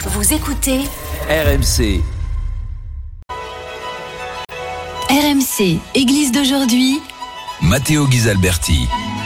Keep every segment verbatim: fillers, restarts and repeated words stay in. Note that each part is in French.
Vous écoutez R M C. R M C, Église d'aujourd'hui. Matteo Ghisalberti.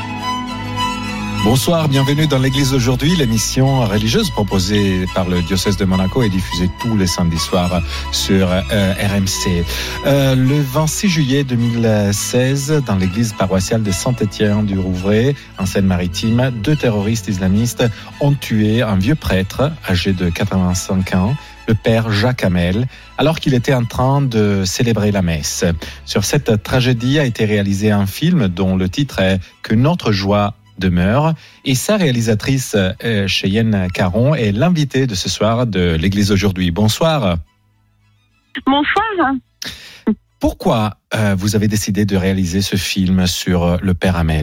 Bonsoir, bienvenue dans l'Église d'aujourd'hui, l'émission religieuse proposée par le diocèse de Monaco et diffusée tous les samedis soirs sur euh, R M C. Euh, le vingt-six juillet deux mille seize, dans l'église paroissiale de Saint-Étienne du Rouvray, en Seine-Maritime, deux terroristes islamistes ont tué un vieux prêtre âgé de quatre-vingt-cinq ans, le père Jacques Hamel, alors qu'il était en train de célébrer la messe. Sur cette tragédie a été réalisé un film dont le titre est « Que notre joie demeure ». Et sa réalisatrice, euh, Cheyenne Caron, est l'invitée de ce soir de l'Église aujourd'hui. Bonsoir. Bonsoir. Pourquoi euh, vous avez décidé de réaliser ce film sur le père Hamel ?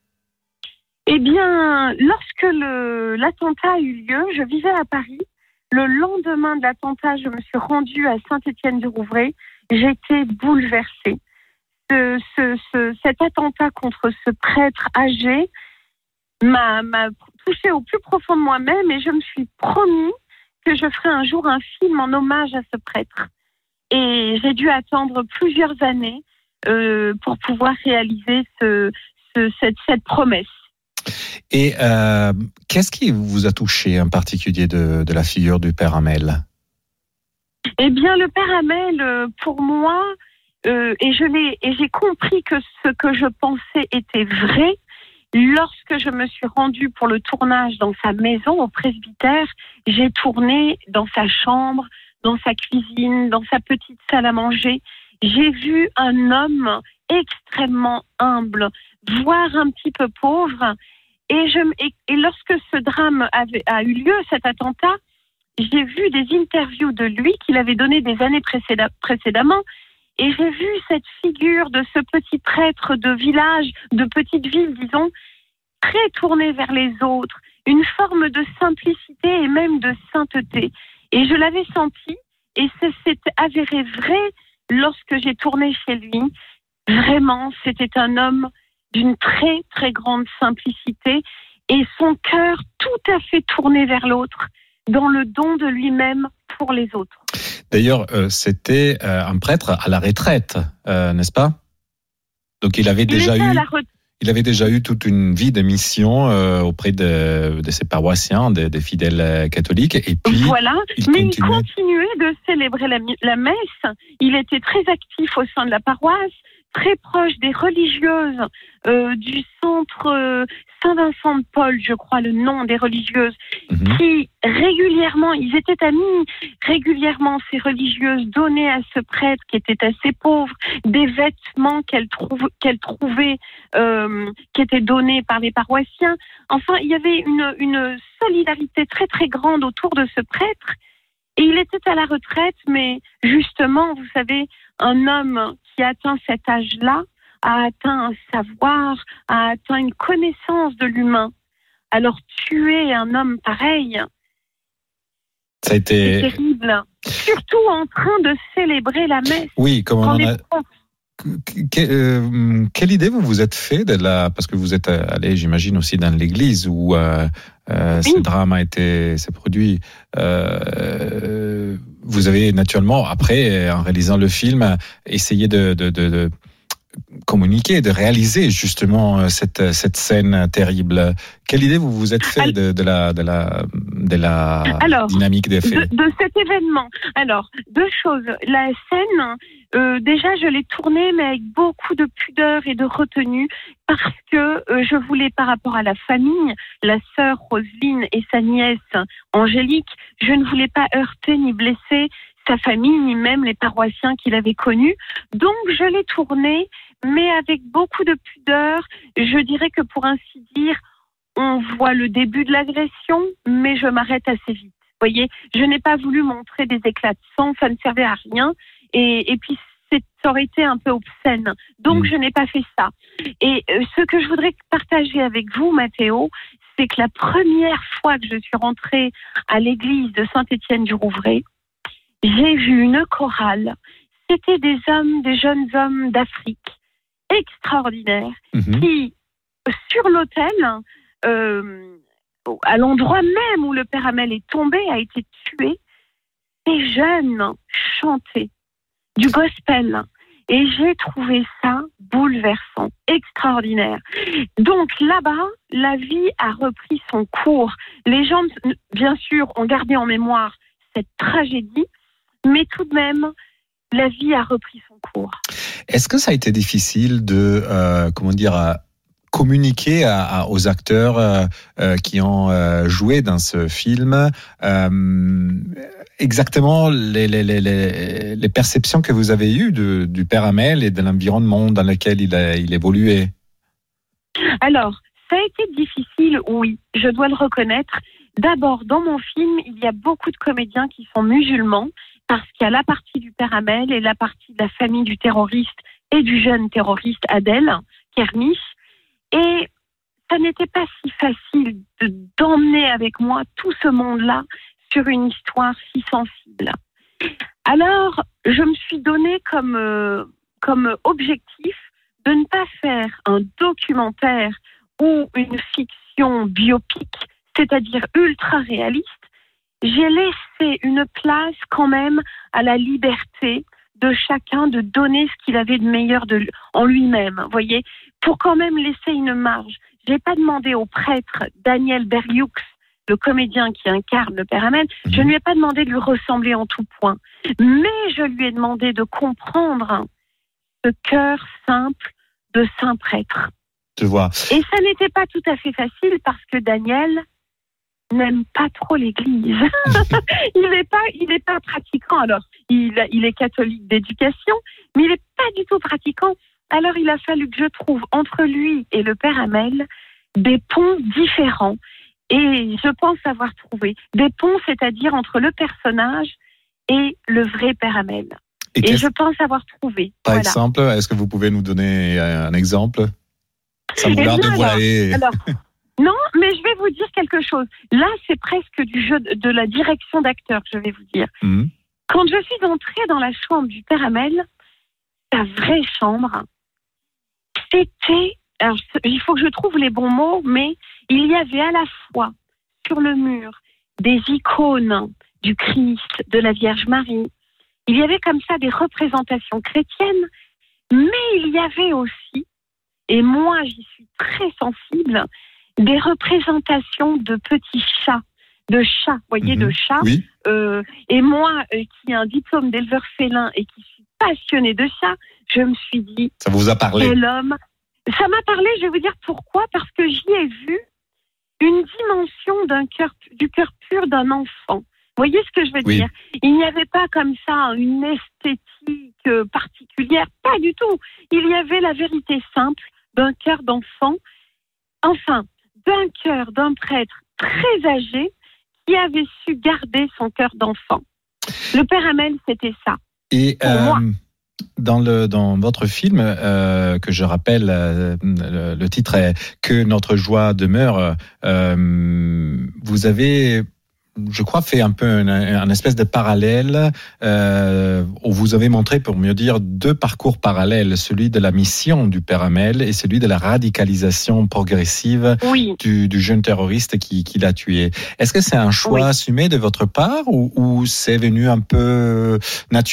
Eh bien, lorsque le, l'attentat a eu lieu, je vivais à Paris. Le lendemain de l'attentat, je me suis rendue à Saint-Étienne du Rouvray. J'étais bouleversée. Ce, ce, ce, cet attentat contre ce prêtre âgé m'a, m'a touchée au plus profond de moi-même et je me suis promis que je ferais un jour un film en hommage à ce prêtre. Et j'ai dû attendre plusieurs années euh, pour pouvoir réaliser ce, ce, cette, cette promesse. Et euh, qu'est-ce qui vous a touché en particulier de, de la figure du père Hamel ? Eh bien, le père Hamel, pour moi, euh, et, je l'ai, et j'ai compris que ce que je pensais était vrai lorsque je me suis rendue pour le tournage dans sa maison au presbytère. J'ai tourné dans sa chambre, dans sa cuisine, dans sa petite salle à manger. J'ai vu un homme extrêmement humble, voire un petit peu pauvre. Et, je, et, et lorsque ce drame avait, a eu lieu, cet attentat, j'ai vu des interviews de lui qu'il avait données des années précéda, précédemment. Et j'ai vu cette figure de ce petit prêtre de village, de petite ville, disons, très tourné vers les autres, une forme de simplicité et même de sainteté. Et je l'avais senti, et c'est, c'est avéré vrai lorsque j'ai tourné chez lui. Vraiment, c'était un homme d'une très, très grande simplicité et son cœur tout à fait tourné vers l'autre, dans le don de lui-même pour les autres. D'ailleurs, euh, c'était euh, un prêtre à la retraite, euh, n'est-ce pas ? Donc il avait il déjà eu, re... il avait déjà eu toute une vie de mission euh, auprès de, de ses paroissiens, des, des fidèles catholiques, et puis voilà. il Mais continuait... il continuait de célébrer la, la messe. Il était très actif au sein de la paroisse, très proche des religieuses euh, du centre euh, Saint-Vincent de Paul, je crois le nom des religieuses, mmh. qui régulièrement, ils étaient amis, régulièrement ces religieuses donnaient à ce prêtre qui était assez pauvre des vêtements qu'elles, trouv- qu'elles trouvaient euh, qui étaient donnés par les paroissiens. Enfin, il y avait une, une solidarité très très grande autour de ce prêtre. Et il était à la retraite, mais justement, vous savez, un homme qui a atteint cet âge-là a atteint un savoir, a atteint une connaissance de l'humain. Alors tuer un homme pareil, ça a été... c'est terrible. Surtout en train de célébrer la messe. Oui, comme on en a... Que, euh, quelle idée vous vous êtes fait de la... Parce que vous êtes allé, j'imagine, aussi dans l'église où euh, euh, oui. ce drame a été s'est produit. Euh, vous avez naturellement, après, en réalisant le film, essayé de, de, de, de communiquer, de réaliser justement cette, cette scène terrible. Quelle idée vous vous êtes fait de, de la, de la, de la Alors, dynamique des faits de, de cet événement. Alors, deux choses. La scène, euh, déjà, je l'ai tournée, mais avec beaucoup de pudeur et de retenue, parce que euh, je voulais, par rapport à la famille, la sœur Roselyne et sa nièce Angélique, je ne voulais pas heurter ni blesser sa famille, ni même les paroissiens qu'il avait connus. Donc, je l'ai tournée, mais avec beaucoup de pudeur. Je dirais que, pour ainsi dire, on voit le début de l'agression, mais je m'arrête assez vite. Vous voyez, je n'ai pas voulu montrer des éclats de sang, ça ne servait à rien. Et, et puis, c'est, ça aurait été un peu obscène. Donc, mmh. je n'ai pas fait ça. Et euh, ce que je voudrais partager avec vous, Matteo, c'est que la première fois que je suis rentrée à l'église de Saint-Étienne du Rouvray, j'ai vu une chorale. C'était des hommes, des jeunes hommes d'Afrique, extraordinaires, mmh. qui, sur l'autel, euh, à l'endroit même où le père Hamel est tombé, a été tué, des jeunes chantaient du gospel. Et j'ai trouvé ça bouleversant, extraordinaire. Donc là-bas, la vie a repris son cours. Les gens, bien sûr, ont gardé en mémoire cette tragédie, mais tout de même, la vie a repris son cours. Est-ce que ça a été difficile de, euh, comment dire, à communiquer à, à, aux acteurs euh, euh, qui ont euh, joué dans ce film euh, exactement les, les, les, les perceptions que vous avez eues de, du père Hamel et de l'environnement dans lequel il a il évoluait? Alors, ça a été difficile, oui, je dois le reconnaître. D'abord, dans mon film, il y a beaucoup de comédiens qui sont musulmans, parce qu'il y a la partie du père Hamel et la partie de la famille du terroriste et du jeune terroriste Adel Kermiche. Et ça n'était pas si facile de, d'emmener avec moi tout ce monde-là sur une histoire si sensible. Alors, je me suis donné comme, euh, comme objectif de ne pas faire un documentaire ou une fiction biopique, c'est-à-dire ultra réaliste. J'ai laissé une place quand même à la liberté de chacun de donner ce qu'il avait de meilleur de, en lui-même, vous voyez, pour quand même laisser une marge. Je n'ai pas demandé au prêtre Daniel Berlioux, le comédien qui incarne le père Hamel, mmh. je ne lui ai pas demandé de lui ressembler en tout point, mais je lui ai demandé de comprendre ce cœur simple de saint prêtre. Je vois. Et ça n'était pas tout à fait facile parce que Daniel n'aime pas trop l'église. il n'est pas, il n'est pas pratiquant. Alors, il, il est catholique d'éducation, mais il n'est pas du tout pratiquant. Alors, il a fallu que je trouve entre lui et le père Hamel des ponts différents. Et je pense avoir trouvé des ponts, c'est-à-dire entre le personnage et le vrai père Hamel. Et, et je pense avoir trouvé. Par voilà. exemple, est-ce que vous pouvez nous donner un exemple? Sans vouloir dévoiler. Alors, alors, non, mais je vais vous dire quelque chose. Là, c'est presque du jeu de la direction d'acteur, je vais vous dire. Mmh. Quand je suis entrée dans la chambre du père Hamel, sa vraie chambre, c'était... Alors, il faut que je trouve les bons mots, mais il y avait à la fois sur le mur des icônes du Christ, de la Vierge Marie. Il y avait comme ça des représentations chrétiennes, mais il y avait aussi, et moi j'y suis très sensible, des représentations de petits chats, de chats, vous voyez, mmh, de chats. Oui. Euh, et moi, euh, qui ai un diplôme d'éleveur félin et qui suis passionnée de chats, je me suis dit... Ça vous a parlé? Quel homme... Ça m'a parlé, je vais vous dire pourquoi, parce que j'y ai vu une dimension d'un cœur, du cœur pur d'un enfant. Vous voyez ce que je veux oui. dire? Il n'y avait pas comme ça une esthétique particulière, pas du tout. Il y avait la vérité simple d'un cœur d'enfant, enfin, d'un cœur d'un prêtre très âgé qui avait su garder son cœur d'enfant. Le père Hamel, c'était ça. Et pour euh... moi. Dans, le, dans votre film, euh, que je rappelle, euh, le, le titre est « Que notre joie demeure euh, », vous avez, je crois, fait un peu un, un espèce de parallèle euh, où vous avez montré, pour mieux dire, deux parcours parallèles, celui de la mission du père Hamel et celui de la radicalisation progressive oui. du, du jeune terroriste qui, qui l'a tué. Est-ce que c'est un choix oui. assumé de votre part ou, ou c'est venu un peu naturellement ?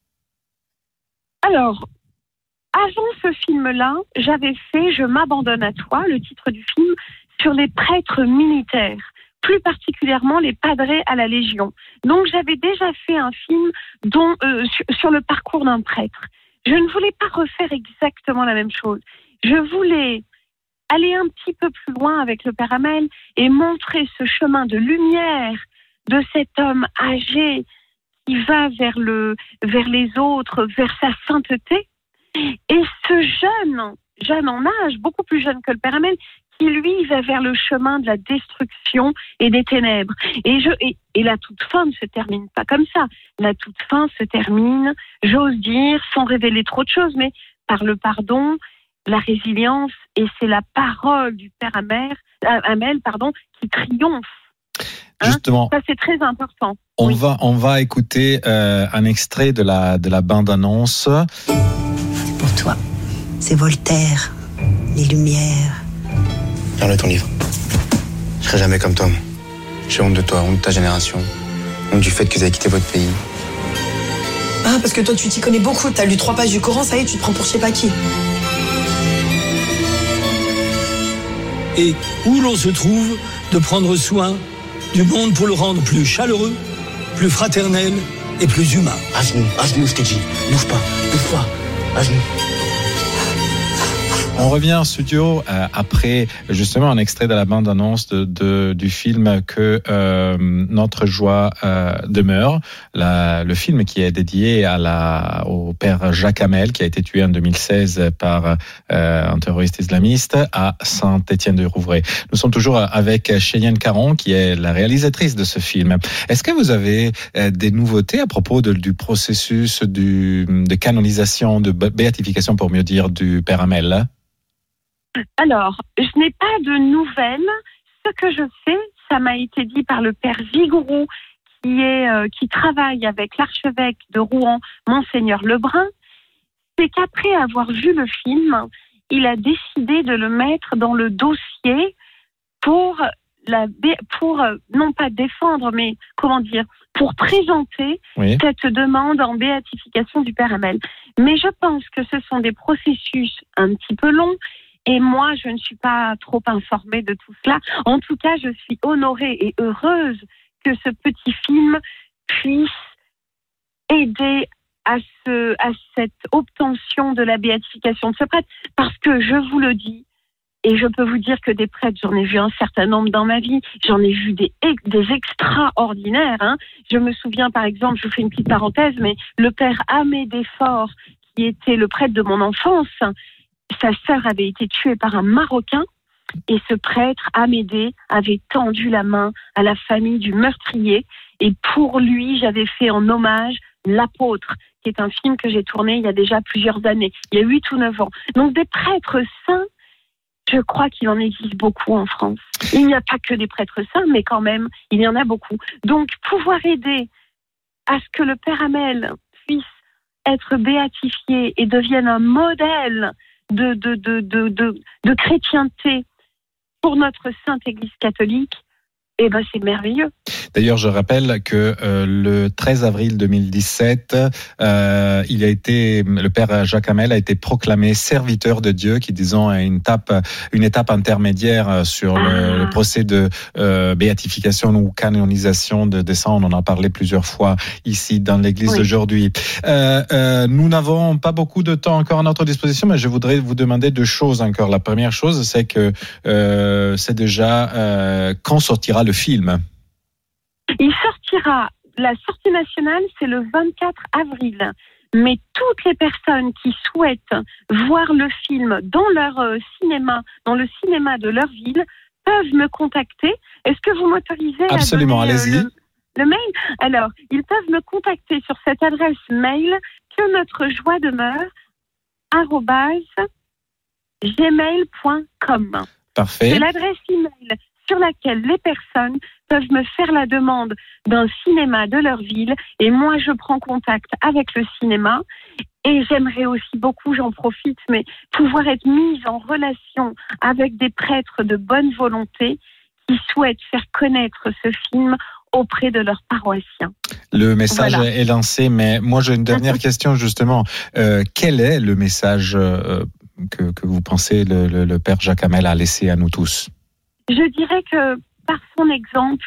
Alors, avant ce film-là, j'avais fait « Je m'abandonne à toi », le titre du film, sur les prêtres militaires, plus particulièrement les padres à la Légion. Donc, j'avais déjà fait un film dont, euh, sur, sur le parcours d'un prêtre. Je ne voulais pas refaire exactement la même chose. Je voulais aller un petit peu plus loin avec le père Hamel et montrer ce chemin de lumière de cet homme âgé qui va vers, le, vers les autres, vers sa sainteté. Et ce jeune, jeune en âge, beaucoup plus jeune que le père Hamel, qui lui va vers le chemin de la destruction et des ténèbres. Et, je, et, et la toute fin ne se termine pas comme ça. La toute fin se termine, j'ose dire, sans révéler trop de choses, mais par le pardon, la résilience, et c'est la parole du père Hamel, Hamel pardon, qui triomphe. Hein? Justement, ça c'est très important. On oui. va on va écouter euh, un extrait de la de la bande-annonce. C'est pour toi. C'est Voltaire, les Lumières. Regarde ton livre. Je serai jamais comme toi, moi. J'ai honte de toi, honte de ta génération. Honte du fait que vous avez quitté votre pays. Ah, parce que toi, tu t'y connais beaucoup. T'as lu trois pages du Coran, ça y est, tu te prends pour je sais pas qui. Et où l'on se trouve de prendre soin du monde pour le rendre plus chaleureux, plus fraternel et plus humain. À genoux, à genoux, je t'ai dit. Bouge pas, bouge pas, à genoux. On revient en studio euh, après justement un extrait de la bande-annonce de, de, du film que euh, notre joie euh, demeure. La, le film qui est dédié à la, au père Jacques Hamel qui a été tué en deux mille seize par euh, un terroriste islamiste à Saint-Étienne-du-Rouvray. Nous sommes toujours avec Cheyenne Caron qui est la réalisatrice de ce film. Est-ce que vous avez euh, des nouveautés à propos de, du processus du, de canonisation, de béatification pour mieux dire, du père Hamel? Alors, je n'ai pas de nouvelles. Ce que je sais, ça m'a été dit par le père Vigourou, qui est euh, qui travaille avec l'archevêque de Rouen, Monseigneur Lebrun, c'est qu'après avoir vu le film, il a décidé de le mettre dans le dossier pour la pour euh, non pas défendre, mais comment dire, pour présenter oui. cette demande en béatification du père Hamel. Mais je pense que ce sont des processus un petit peu longs. Et moi, je ne suis pas trop informée de tout cela. En tout cas, je suis honorée et heureuse que ce petit film puisse aider à, ce, à cette obtention de la béatification de ce prêtre. Parce que je vous le dis, et je peux vous dire que des prêtres, j'en ai vu un certain nombre dans ma vie, j'en ai vu des, des extraordinaires. Hein. Je me souviens, par exemple, je vous fais une petite parenthèse, mais le père Amédée Faure, qui était le prêtre de mon enfance, sa sœur avait été tuée par un Marocain et ce prêtre, Amédée, avait tendu la main à la famille du meurtrier. Et pour lui, j'avais fait en hommage L'Apôtre, qui est un film que j'ai tourné il y a déjà plusieurs années, il y a huit ou neuf ans. Donc des prêtres saints, je crois qu'il en existe beaucoup en France. Il n'y a pas que des prêtres saints, mais quand même, il y en a beaucoup. Donc pouvoir aider à ce que le père Hamel puisse être béatifié et devienne un modèle De, de, de, de, de, de chrétienté pour notre Sainte Église catholique, eh ben c'est merveilleux. D'ailleurs, je rappelle que euh, le treize avril deux mille dix-sept, euh, il a été, le père Jacques Hamel a été proclamé serviteur de Dieu, qui disons est une étape, une étape intermédiaire sur le, ah. le procès de euh, béatification ou canonisation de, de ça. On en a parlé plusieurs fois ici dans l'Église oui. d'aujourd'hui. Euh, euh, nous n'avons pas beaucoup de temps encore à notre disposition, mais je voudrais vous demander deux choses encore. La première chose, c'est que euh, c'est déjà euh, quand sortira le film? Il sortira, la sortie nationale, c'est le vingt-quatre avril. Mais toutes les personnes qui souhaitent voir le film dans leur euh, cinéma, dans le cinéma de leur ville, peuvent me contacter. Est-ce que vous m'autorisez Absolument, à donner, allez-y. Euh, le, le mail? Alors, ils peuvent me contacter sur cette adresse mail que notre joie demeure, arobase gmail point com. Parfait. C'est l'adresse email sur laquelle les personnes peuvent me faire la demande d'un cinéma de leur ville et moi je prends contact avec le cinéma et j'aimerais aussi beaucoup, j'en profite, mais pouvoir être mise en relation avec des prêtres de bonne volonté qui souhaitent faire connaître ce film auprès de leurs paroissiens. Le message voilà. est lancé, mais moi j'ai une dernière question justement. Euh, quel est le message euh, que, que vous pensez le, le, le père Jacques Hamel a laissé à nous tous? Je dirais que par son exemple,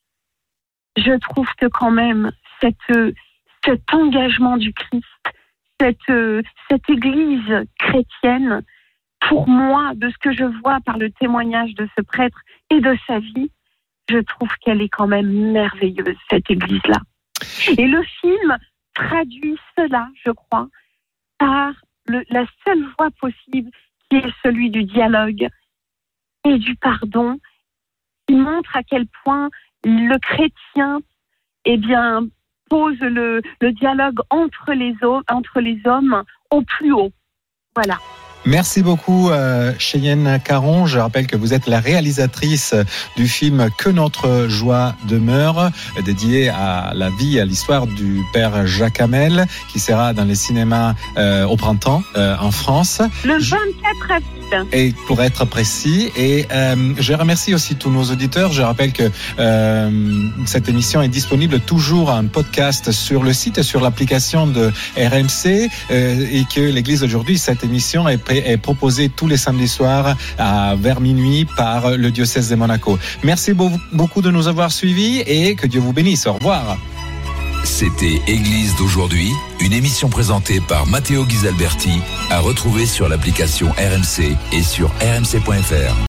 je trouve que quand même cette, cet engagement du Christ, cette, cette Église chrétienne, pour moi, de ce que je vois par le témoignage de ce prêtre et de sa vie, je trouve qu'elle est quand même merveilleuse, cette Église-là. Et le film traduit cela, je crois, par le, la seule voie possible qui est celui du dialogue et du pardon, qui montre à quel point le chrétien eh bien, pose le, le dialogue entre les, entre les hommes au plus haut. Voilà. Merci beaucoup euh, Cheyenne Caron. Je rappelle que vous êtes la réalisatrice du film Que notre joie demeure, dédié à la vie, à l'histoire du père Jacques Hamel, qui sera dans les cinémas euh, au printemps euh, en France. Le vingt-quatre avril. Et pour être précis, et euh, je remercie aussi tous nos auditeurs. Je rappelle que euh, cette émission est disponible toujours en podcast sur le site et sur l'application de R M C, euh, et que l'Église d'aujourd'hui, cette émission est, est proposée tous les samedis soirs à vers minuit par le diocèse de Monaco. Merci beaucoup de nous avoir suivis et que Dieu vous bénisse. Au revoir. C'était Église d'aujourd'hui, une émission présentée par Matteo Ghisalberti, à retrouver sur l'application R M C et sur r m c point f r.